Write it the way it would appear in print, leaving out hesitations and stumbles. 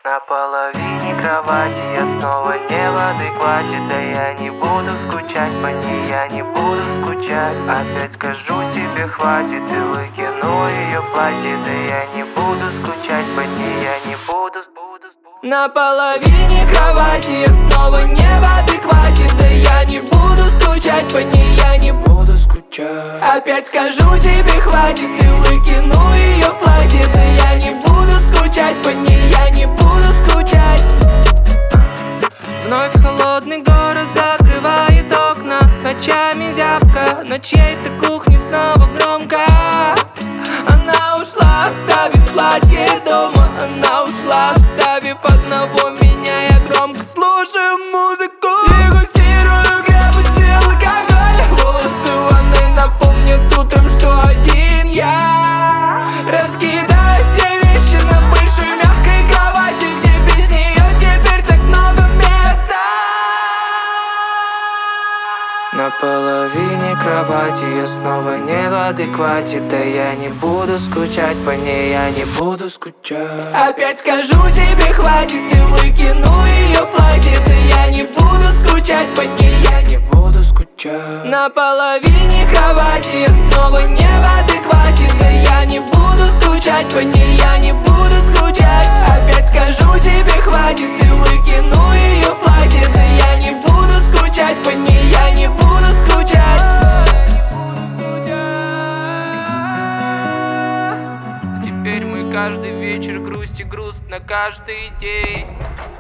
На половине кровати я снова не в адеквате. Да я не буду скучать по ней, я не буду скучать. Опять скажу себе хватит и выкину ее платье. Да я не буду скучать по ней, я не буду. На половине кровати я снова не в адеквате. Да я не буду скучать по ней, я не буду скучать. Опять скажу себе хватит и выкину ее платье. Да я не буду скучать по ней, я не буду скучать. Вновь холодный город закрывает окна. Ночами зябко, на чьей-то кухне снова громко. Она ушла, оставив платье дома. Она ушла, оставив одного меня. Я громко слушаю музыку, дегустирую крепостный алкоголь. Волосы в ванной напомнят утром, что один я. Раскидаю все вещи на большой мягкой кровати, где без нее теперь так много места. На половине кровати я снова не в адеквате. Да я не буду скучать по ней, я не буду скучать. Опять скажу себе хватит и выкину ее платье. Да я не буду скучать по ней, я не буду скучать. На половине кровати я снова не в адеквате. Да я не буду скучать по ней, я не буду скучать. Опять скажу себе хватит и выкину ее платье. Да я не буду скучать по ней, я не буду скучать. Теперь мы каждый вечер грусть и грустно каждый день.